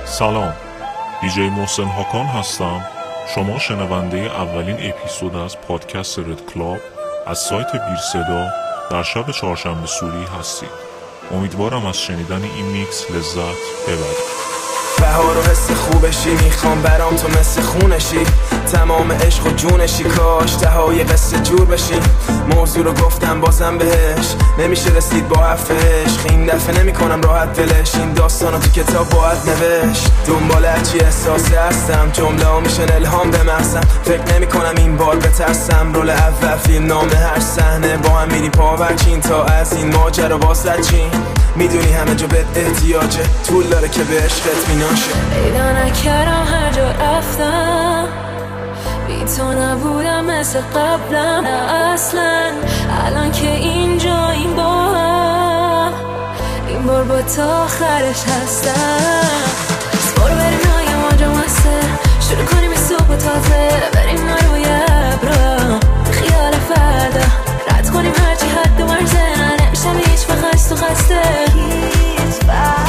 سلام، دیجی محسن هاکان هستم. شما شنونده اولین اپیزود از پادکست رد کلاب از سایت بیر صدا در شب چهارشنبه سوری هستید. امیدوارم از شنیدن این میکس لذت ببرید. بهار و حس خوبشی، میخوام برام تو مثل خونشی، تمام عشق و جونشی، کاش تهای قصه جور بشی. موضوع رو گفتم بازم بهش، نمیشه رسید با حرفش، این دفعه نمی کنم راحت دلش، این داستانو تو کتاب باید نوشت. دنبال هرچی احساسی هستم، جمله ها میشن الهام به مغزم، فکر نمی کنم این بار بترسم. رول اول فیلم نامه هر صحنه، با هم میری پاورچین تا از این ماجرا واسه چین. میدونی همه جا بهت احتیاجه، طول داره که به عشقت میناشه. پیدا نکردم هر جا رفتم، بی تو نبودم مثل قبلم، نه اصلا. الان که اینجا این با هم، این بار با تا آخرش هستم. برو بریم نای ماجا مسته، شروع کنیم این صبح تازه، بریم ما روی ابرا خیال فردا، رد کنیم هرچی حد و مرزه، نمیشم هیچ بخست و خسته هیچ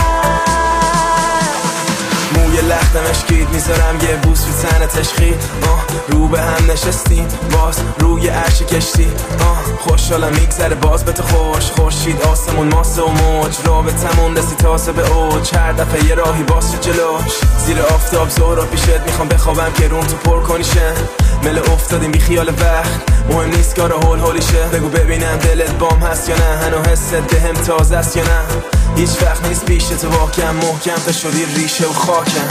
موی لختم اشکید میذارم یه بوس رو تن تشخی، رو به هم نشستیم باز روی عرش کشتی، خوشحالم میگذره باز به تو خوش، خورشید آسمون ماسه و موج، رابطمون رسی تازه به اوج، هر دفعه یه راهی باز شد جلوش، زیر آفتاب ظهر پیشت میخوام بخوابم که روم تو پر کنیشه، مل افتادیم بی خیال وقت، مهم نیست کار هول هولیشه، بگو ببینم دلت بام هست یا نه، هنو حست دهم تازه است یا نه، هیچ وقت نیست پیش تو واکم، محکم تا شدی ریشه و خاکم.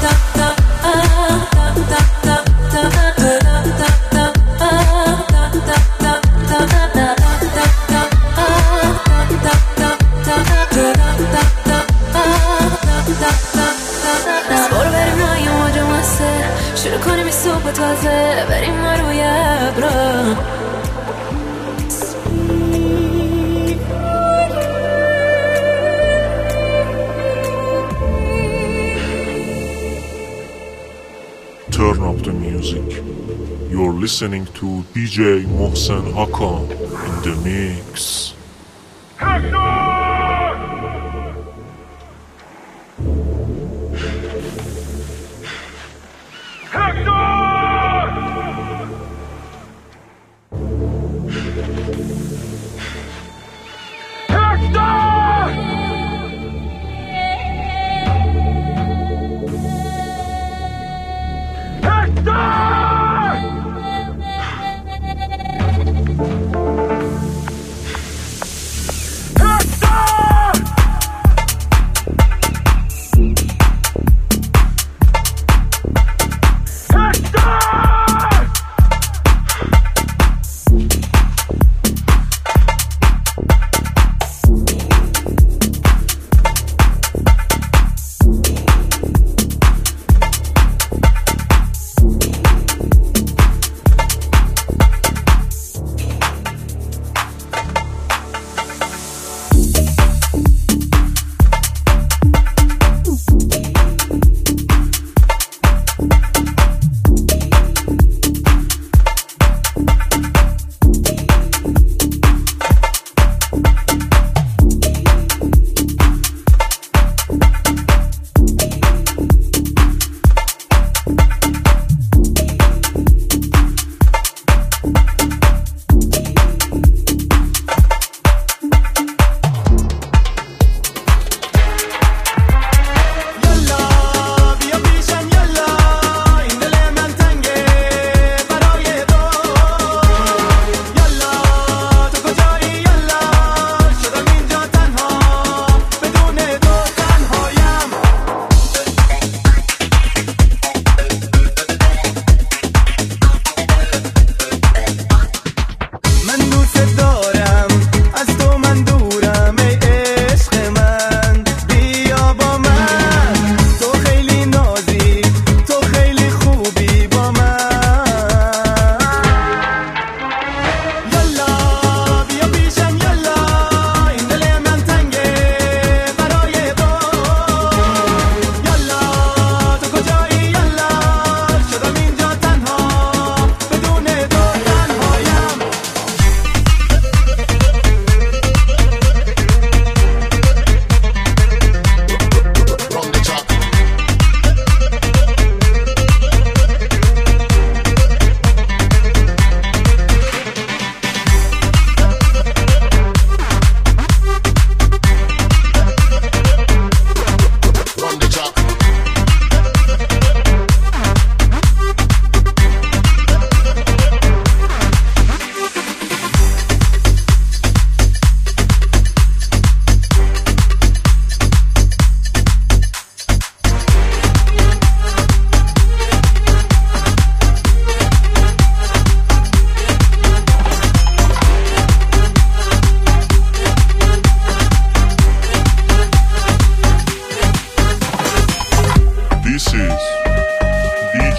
برو بریم رای ماجا مسته، شروع کنیم این صبح تازه، بریم ما روی ابرا. Turn up the music. You're listening to DJ Mohsen Hakan in the mix.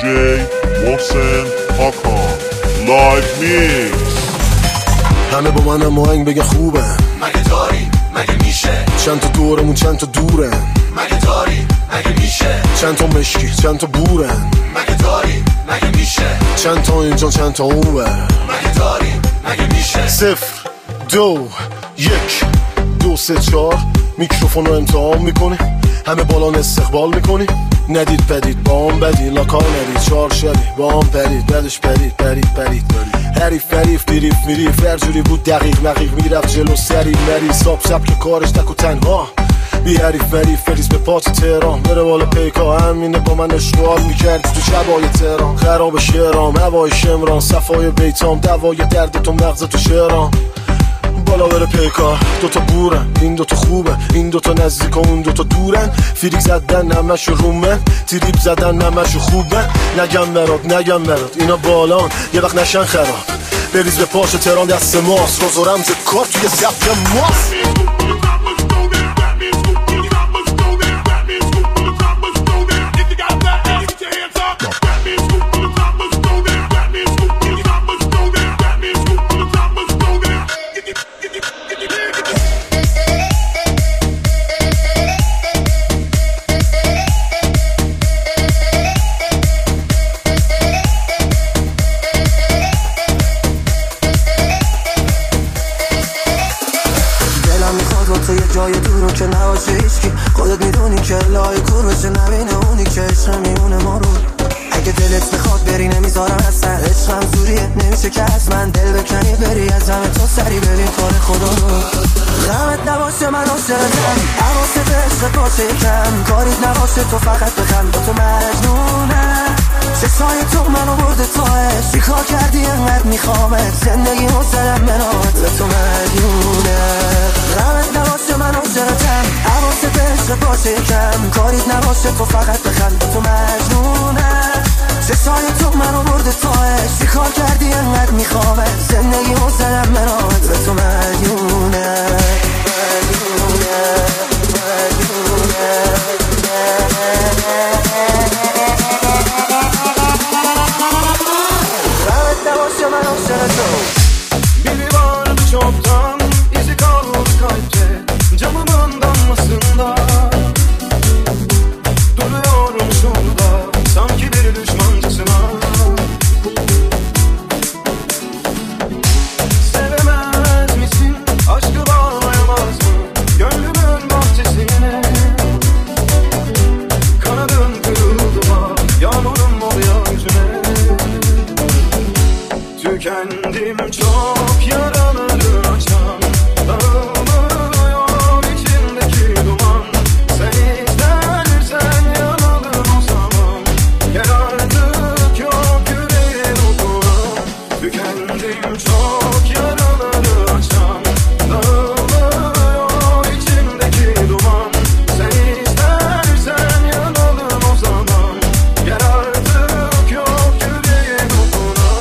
دیجی محسن هاکان لایو میکس. همه با من هم آهنگ بگه خوبه، مگه داری مگه میشه؟ چند تا دورمون چند تا دورن، مگه داری مگه میشه؟ چند تا مشکی چند تا بورن، مگه داری مگه میشه؟ چند تا اینجا چند تا اونور، مگه داری مگه میشه؟ 0 2 1 2 3 4 میکروفون رو امتحان میکنی، همه بالان استقبال میکنی، ندید پدید با هم بدی لاکار ندید، چار شدی با هم پرید بعدش پرید حریف فریف دیریف میریف هر جوری بود دقیق مقیق میرفت جلو سری مری ساب که کارش تک و تنها بی حریف فریف فریز به پات تهران بره بالا پیکا همینه با من اشغال میکرد تو شبای تهران، خراب شهرام هوای شمران صفای بیتام دوای درد تو مغز تو شهران بالا بره پیکار. دوتا بورن این دوتا خوبه، این دوتا نزدیک و اون دوتا دورن، فریک زدن نمشو رومن تریپ زدن نمشو خوبه، نگم مراد اینا بالان یه وقت نشن خراب، بریز به پاش تهران دست ماست، روز و رمز کار توی ضبط ماست. تو یه جای دورو که نباشه هیچکی، خودت میدونی که لای کور بشه نبینه اونی که عشق میمونه ما رو. اگه دلت بخواد بری نمیذارم اصلا، عشقم زوریه نمیشه که از من دل بکنی بری از همه تو سری ببین کار خدا رو. غمت نباشه من عاشقتم، حواست عشق باشه کم، کاریت نباشه تو فقط بخند با تو مجنونم، چشای تو منو برده تاش چیکار کردی انقدر میخوامت، زندگی رو زدم منات به تو مجنونم. غمت نباشه من عاشقتم، حواست عشق باشه کم، کاریت نباشه تو فقط بخند با تو مجنونم، چشای تو منو برده تاش چیکار کردی انقدر میخوامت، زندگی رو زدم منات به تو مجنونم. Biliyorum çoktan izi kaldı kalpte, camımın damlasında duruyorum şurada sanki bir düşmancasına. Sevemez misin aşkı bağlayamaz mı gönlümün bahçesine, kanadın kırıldı bak yağmurum oluyor yüzüme. Tükendim çok yaraları açan, dağılıyor içindeki duman, sen istersen yanalım o zaman, gel artık yok yüreğe dokunan. Tükendim çok yaraları açan, dağılıyor içindeki duman, sen istersen yanalım o zaman, gel artık yok yüreğe dokunan.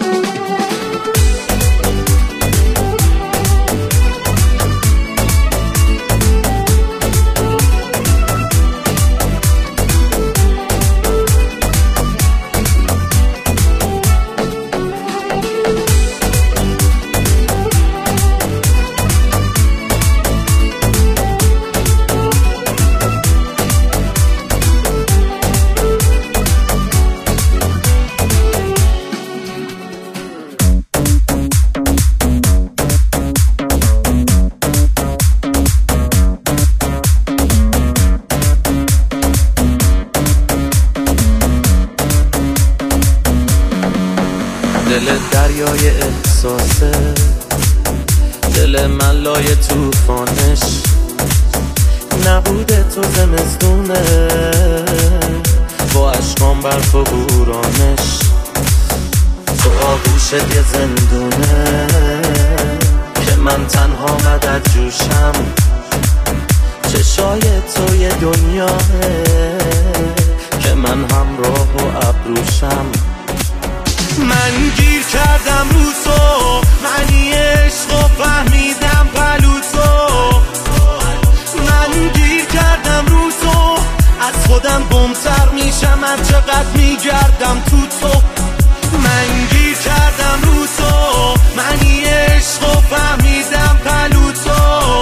دل دریای احساسه، دل من لای توفانش، نبوده تو زمستونه با عشقام برف و بورانش، تو آغوشت یه زندونه که من تنها مدد جوشم، چشای تو یه دنیاه که من همراه و ابروشم. من گیر کردم رو تو، معنی عشق و فهمیدم پلو تو، من گیر کردم رو تو، از خودم خودم گمتر میشم هر چقدر میگردم تو من گیر کردم رو تو، منی عشق و فهمیدم پلو تو.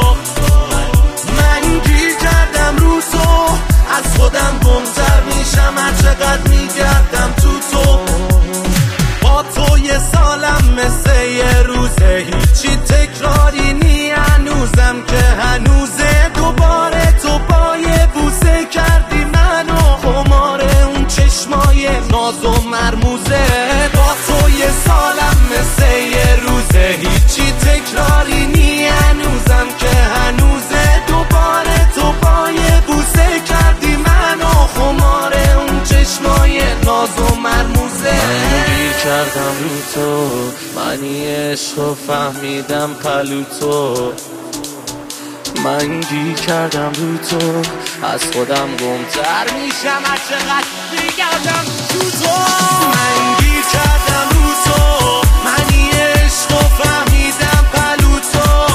من گیر کردم رو تو، از خودم گمتر میشم هر چقدر میگردم تو با تو یه سالم مثل یه روزه، هیچی تکراری نی هنوزم که هنوزه. دوباره تو با یه بوسه کردی منو خمار اون چشمای ناز و مرموزه. با تو یه سالم مثل یه روزه، هیچی تکراری نی هنوزم که هنوزه. دوباره تو با یه بوسه کردی منو خمار اون چشمای ناز و مرموزه. من گیر کردم رو تو، منی عشق و فهمیدم پلو تو. من گیر کردم رو تو، از خودم گمتر میشم هر چقدر میگردم تو. من گیر کردم رو تو، منی عشق و فهمیدم پلو تو.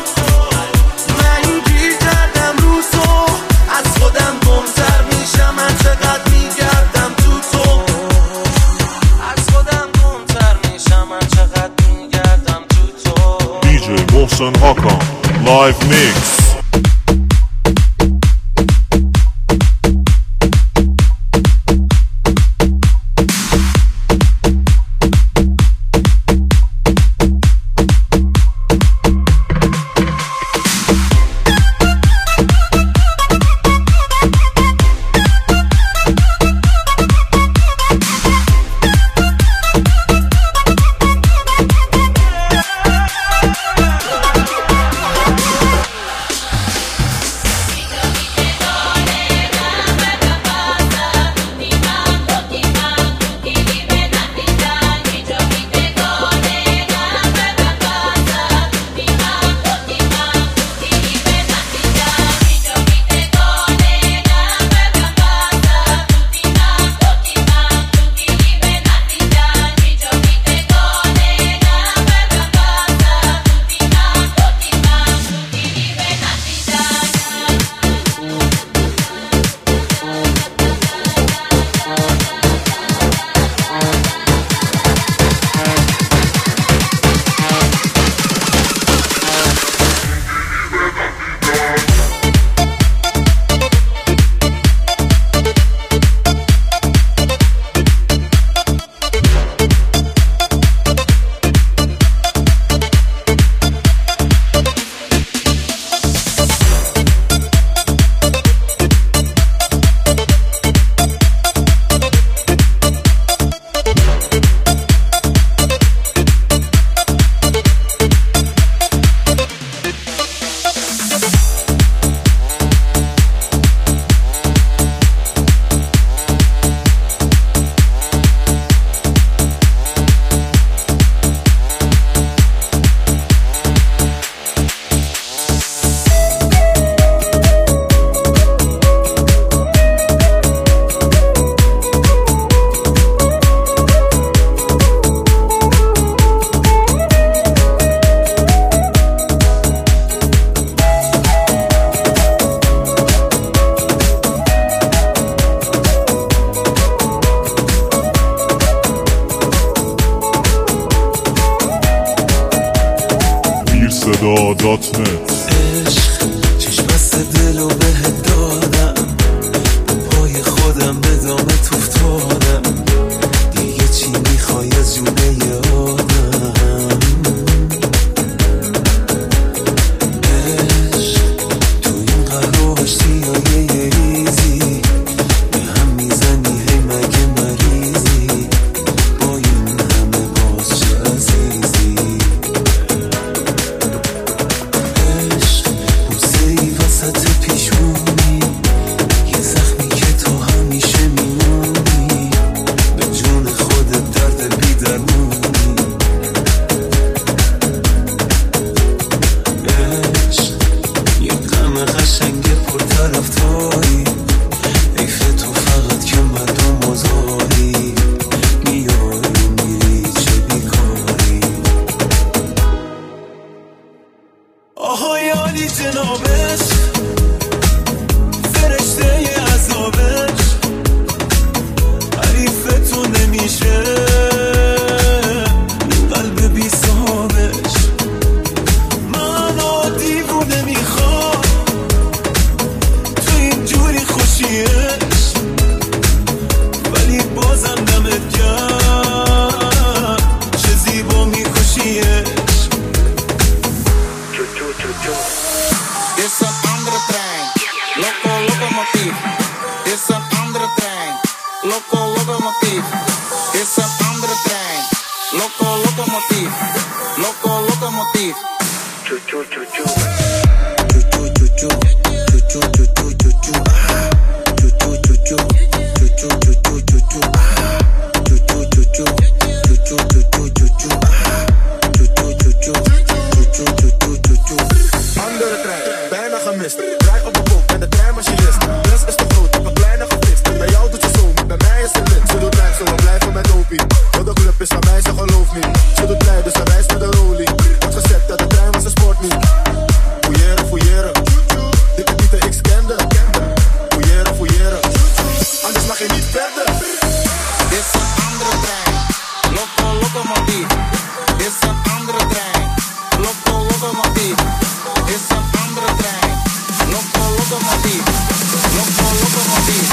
من گیر کردم رو تو، از خودم گمتر میشم هر چقدر میگردم تو. از خودم گمتر میشم هر چقدر میگردم تو. DJ محسن هاکان لایو میکس. صدا.net. عشق چشم بسته دلو بهت دادم، پای خودم به دامت افتادم، دیگه چی میخوای از جونه آدم؟ عشق تو این قهرهاش سیاه یه ریزی به هم میزنی، هی مگه مریضی با این همه باز چه عزیزی؟ وسط پیشونی یه زخمی که تو همیشه میمونی، به جون خودت درد بی‌درمونی. عشق یه غم قشنگ پرطرفداری، حیف تو فقط که مردم آزاری، میای و میری چه بیکاری. آهای عالی جنابش، فرشته عذابش، خوشیش ولی بازم دمت گرم چه زیبا میکشیش. Is een andere trein, locomotief. Is een andere trein, locomotief. Is een andere trein, locomotief. Locomotief. Andere trein, bijna gemist. Draai op een boek met de treinmachinist. Rest is te groot, heb een kleine gevist. Bij jou doet ze zo, bij mij is het lid. Ze doet lijf, zo we blijven met Opie. Heel de club is van mij, ze gelooft niet. Ze doet blij, dus ze reist met de rolie. Wordt gezegd dat de trein was een sport niet. Fouilleren, dikke tieten, ik scande. Fouilleren, anders mag je niet verder. Is een andere trein, locomotief. Is een andere trein, locomotief. Is een andere trein, locomotief. Locomotief.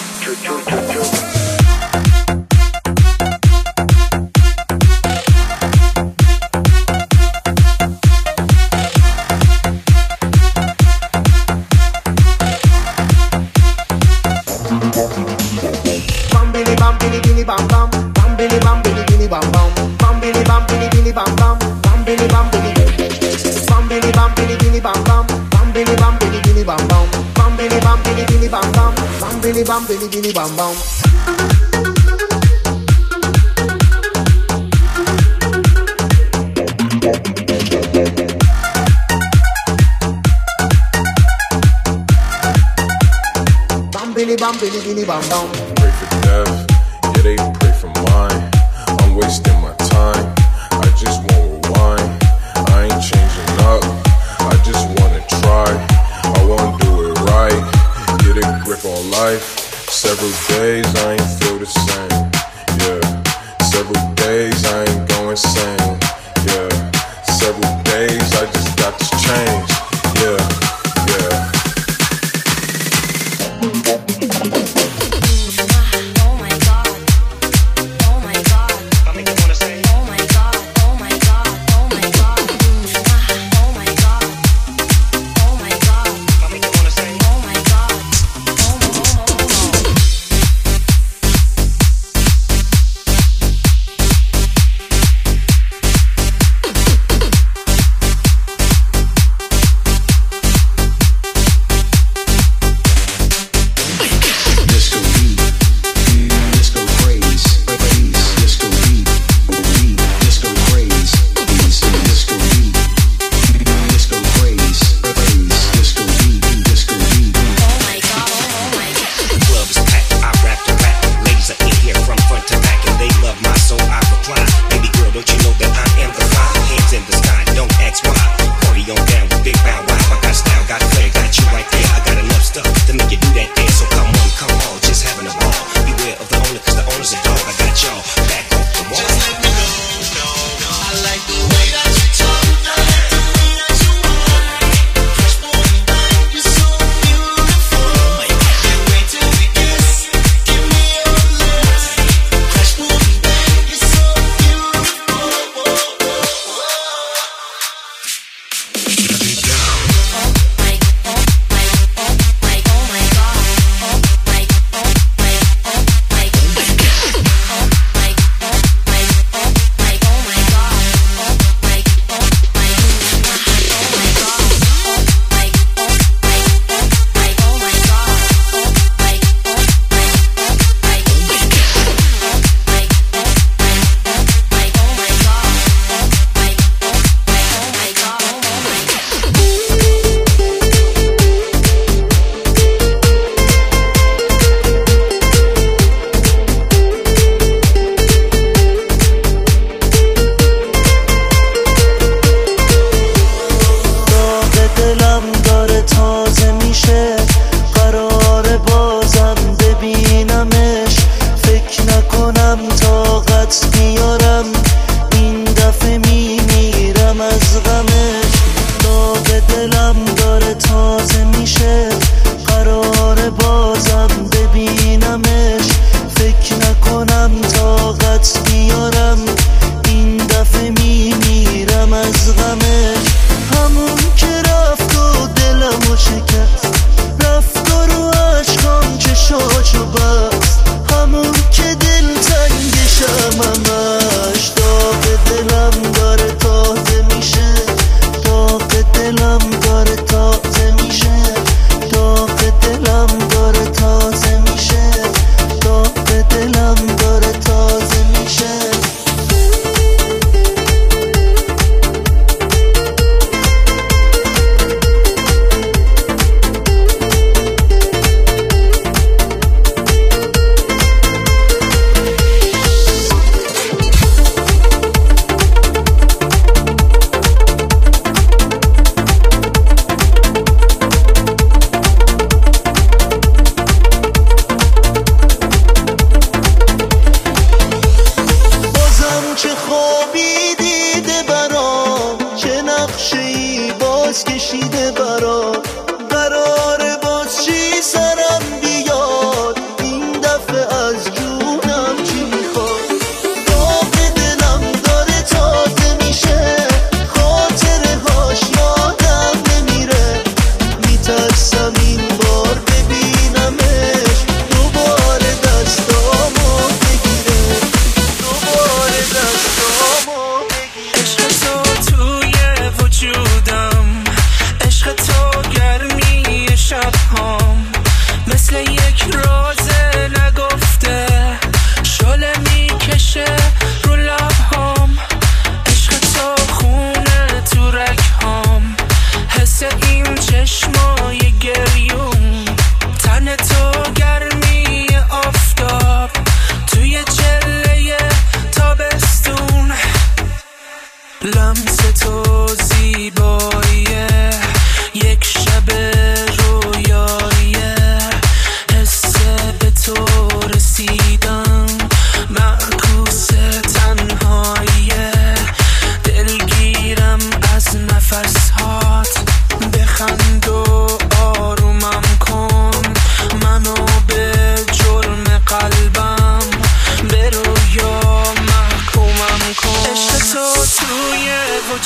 Bam bili bam bili bili bam bam. Bam bili bam bili bili bam bam. Bam bili bam bili bili bam bam. Bam bili bam bili. Bam bili bam bili bili bam bam. Bam bili bam bili bili bam bam. Bam bili bam bili bili bam bam. Bam bili bam bili bili bam bam. Bam bili bam bili bili bam bam. Pray for death, yeah they pray for mine. I'm wasting my time, I just won't rewind. I ain't changing up, I just wanna try. I wanna do it right, get a grip on life. Several days I ain't feel the same, yeah. Several days I ain't going insane, yeah. Several days I just got to change, yeah, yeah.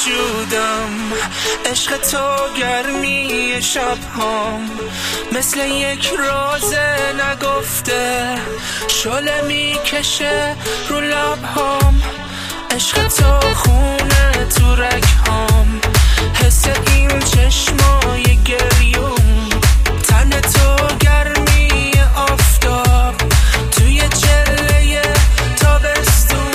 وجودم، عشق تو گرمی شبهام، مثل یک راز نگفته شعله میکشه رو لبهام. عشق تو خونه تو رگهام، حس این چشمای گریوم، تن تو گرمی آفتاب توی چله تابستون.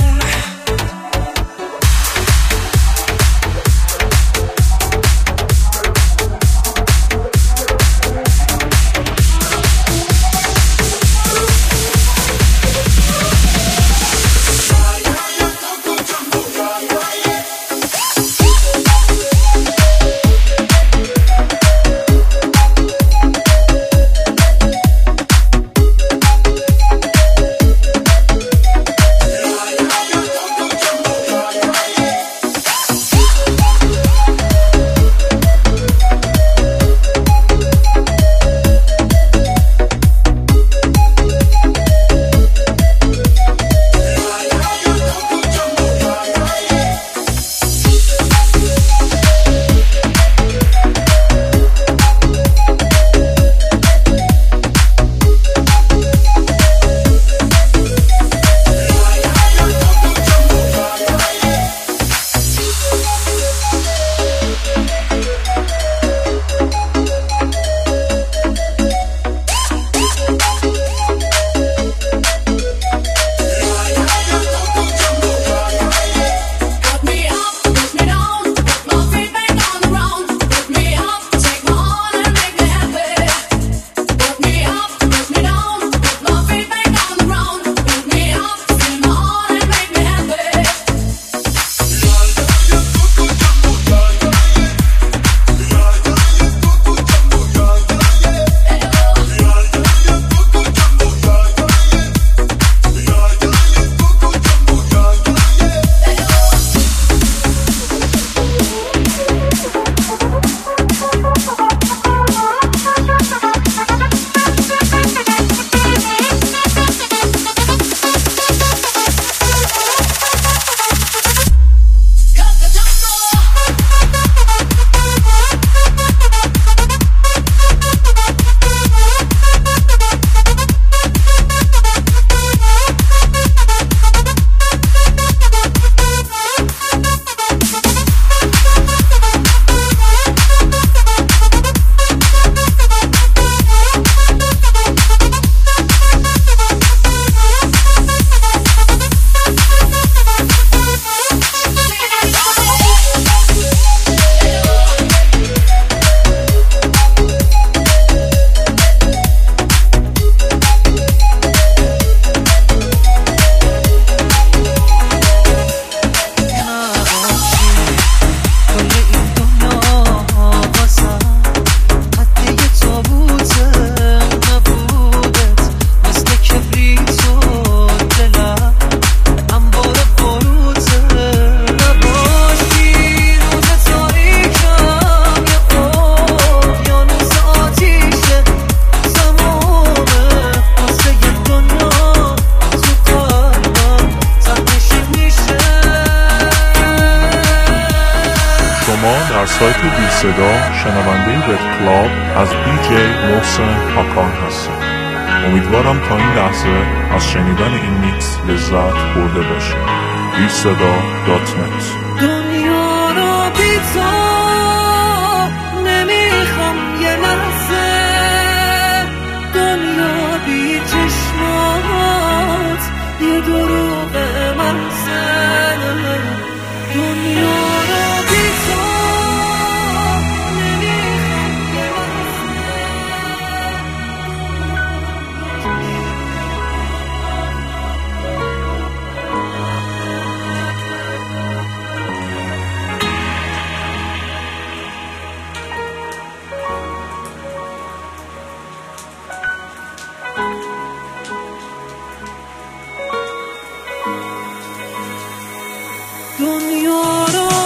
در سایت بی صدا شنونده رد کلاب از BJ محسن هاکان هستم. امیدوارم تا این لحظه از شنیدن این میکس لذت برده باشید. BeSada.net. دنیا رو بی تو نمیخوام یه لحظه، دنیا بی چشمات یه دروغ منزل، دنیا رو بی تو نمیخوام یه دنیا رو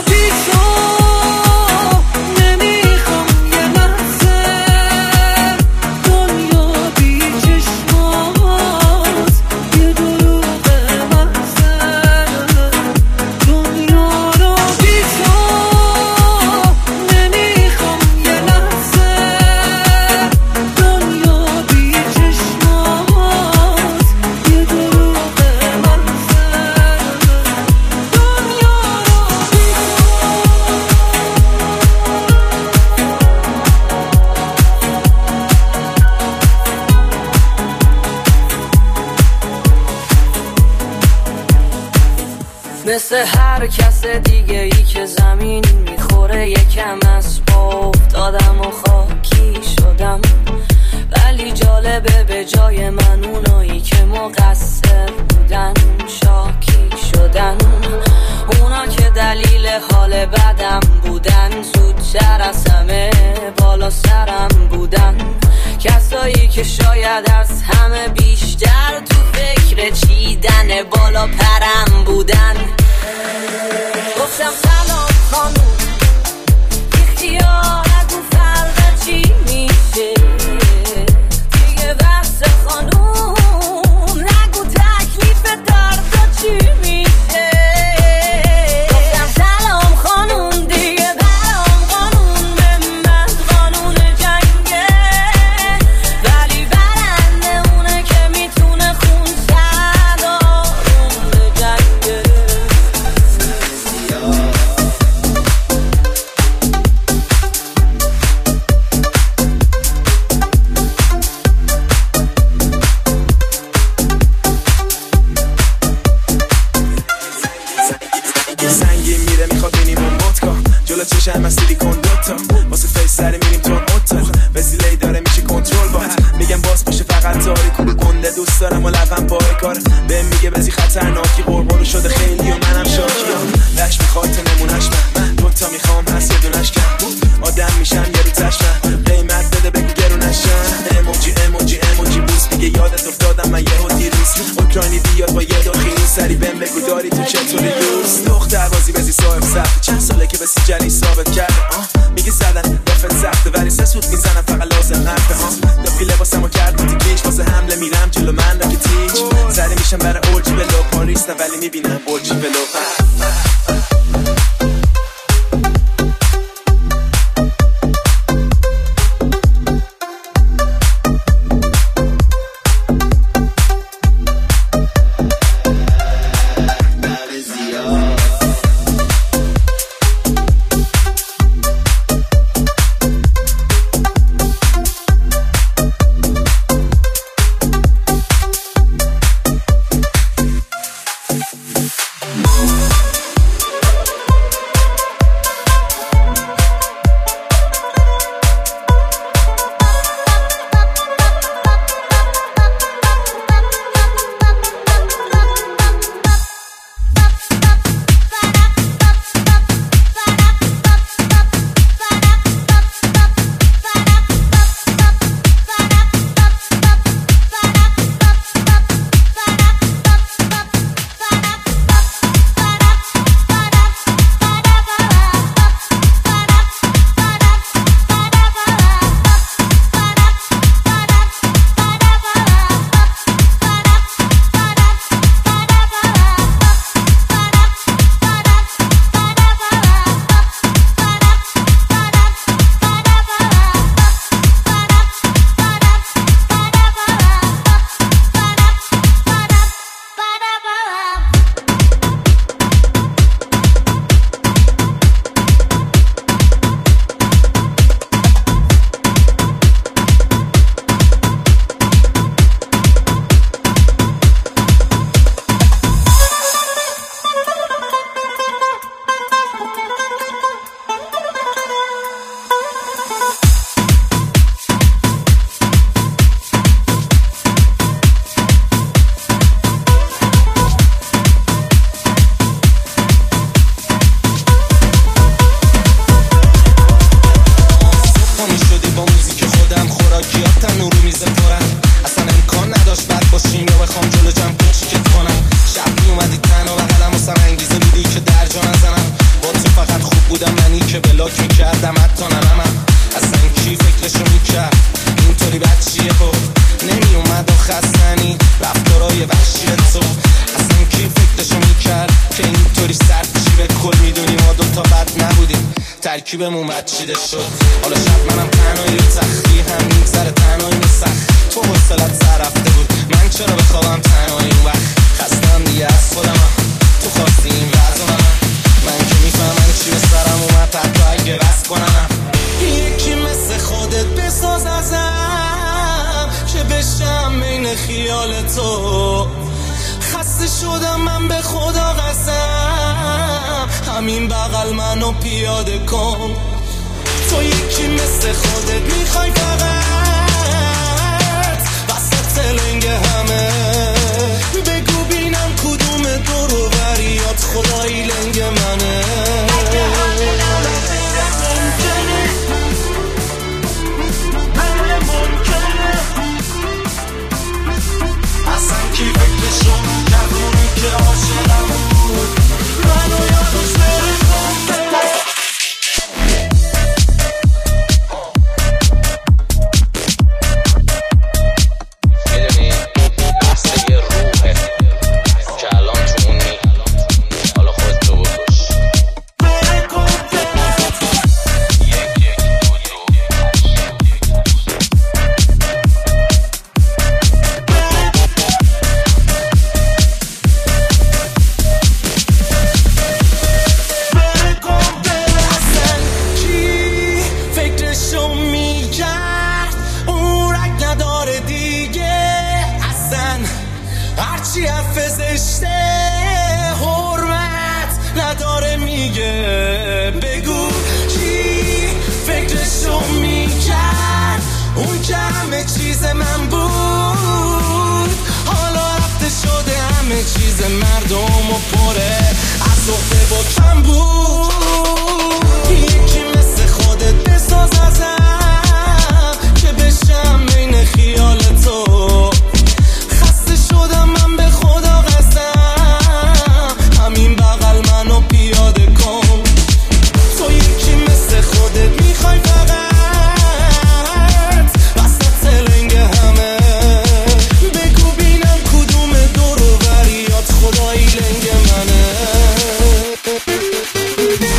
مثل هر کس دیگه ای که زمین میخوره یکم از پا افتادم و خاکی شدم، ولی جالبه به جای من اونایی که مقصر بودن شاکی شدن. اونا که دلیل حال بدم بودن زودتر از همه بالا سرم بودن، کسایی که شاید از همه بیشتر تو فکر چیدن بالا پرم بودن. گفتم سلام خانوم بیخیال نگو فردا چی میشه دیگه، بحث خانوم نگو تکلیف دردا چی میشه. گفتم سلام خانوم دیگه برام قانون من قانون جنگه، ولی برنده اونه که میتونه خون سرارون جنگه. سنگین میره میخواد بینیمون ودکا، جلو چشم از سیلیکون دوتا، واسه فیس سری میریم تو اتاق، وسیله داره میشه کنترل بات، میگم باز باشه فقط تاریک و گنده دوست دارم و لبم پای کار، بهم میگه بزی خطرناکی قربانو شده خیلی و منم شاکیم، لش میخواد نمونش من دوتا میخوام هست یه دونش کم، آدم میشم یه رو تشمن قیمت بده بگو گرونشن، اموجی اموجی اموجی بوس میگه یادت افتادم من یه هودی روز اوکراینی بیاد با یه داخلی سری بهم بگو داری تو چطوری دوست دختر بازی بزی صاحب سخت، چند ساله که به سیجنی ثابت کرده میگه زدن دفت سخته ولی سه سود میزنم فقط لازم نفته دافی لباسمو کرد تو تیکیش واسه حمله میرم جلو من را که تیچ زده میشم برای اولجی بلو پاریس نه ولی میبینم اولجی بلو. ترکیبمون بچیده شد حالا شب منم تنهایی رو تختی هم میگذره تنهایی نیست تو حوصلت سر رفته بود من چرا بخوابم تنهایی اون وقت خستم دیگه از خودم تو خواستی این وضع من که میفهمم چی به سرم اومد حتی اگه بس کنم یکی مثل خودت بساز ازم که بشم خیال تو خسته شدم من به خدا قسم همین بغل منو پیاده کن. تو یکی مثل خودت میخوای فقط وسط لنگ همه، بگو بینم کدوم دور و بریات خدایی لنگ منه. اصلا کی فکرشو میکرد اونی که عاشقم بود منو یادش بره هرچی حرف زشته حرمت نداره میگه. بگو کی فکرشو میکرد اون که همه چیز من بود، حالا رفته شده همه چیز مردم و پره از عهده با کم بود. یکی مثل خودت بساز ازم که بشم بین خیال تو. شدم من به خدا قسم همین بغل منو پیاده کن. تو یکی مثل خودت میخوای فقط وسط لنگ همه، بگو بینم کدوم دور و بریات خدایی لنگ منه.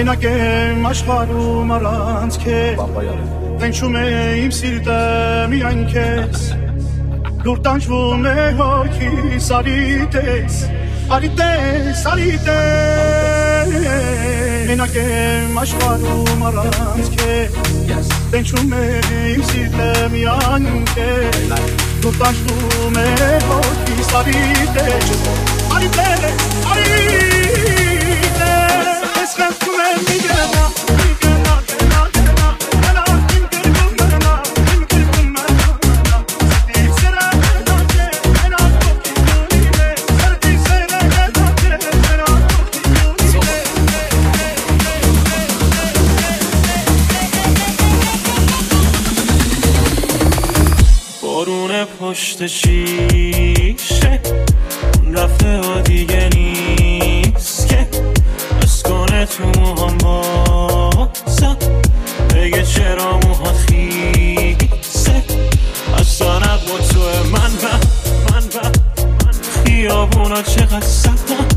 Menake mashkaru marantke Venchume im sirte mi ankes Lurtanchvume hoki sarites Arites, arites Menake mashkaru marantke Venchume im sirte mi ankes Lurtanchvume hoki sarites Arites, arites بارون پشت شیشه اون رفته ها دیگه نیست که اسکنه تو موهام بازم بگه چرا موها خیسه اصلا نقم توه من خیابونا چقدر سبتم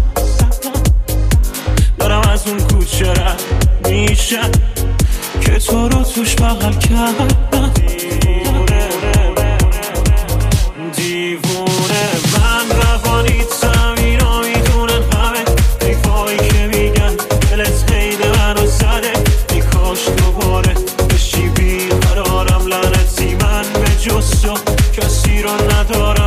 دارم از اون کوچه رد میشم که تو رو توش بغل کردم دیوونه من روانیتم اینا میدونن همه حیفایی که میگن دلت قیده منو زده ای کاش دوباره بشی بیقرارم لعنتی من به جز تو کسی رو ندارم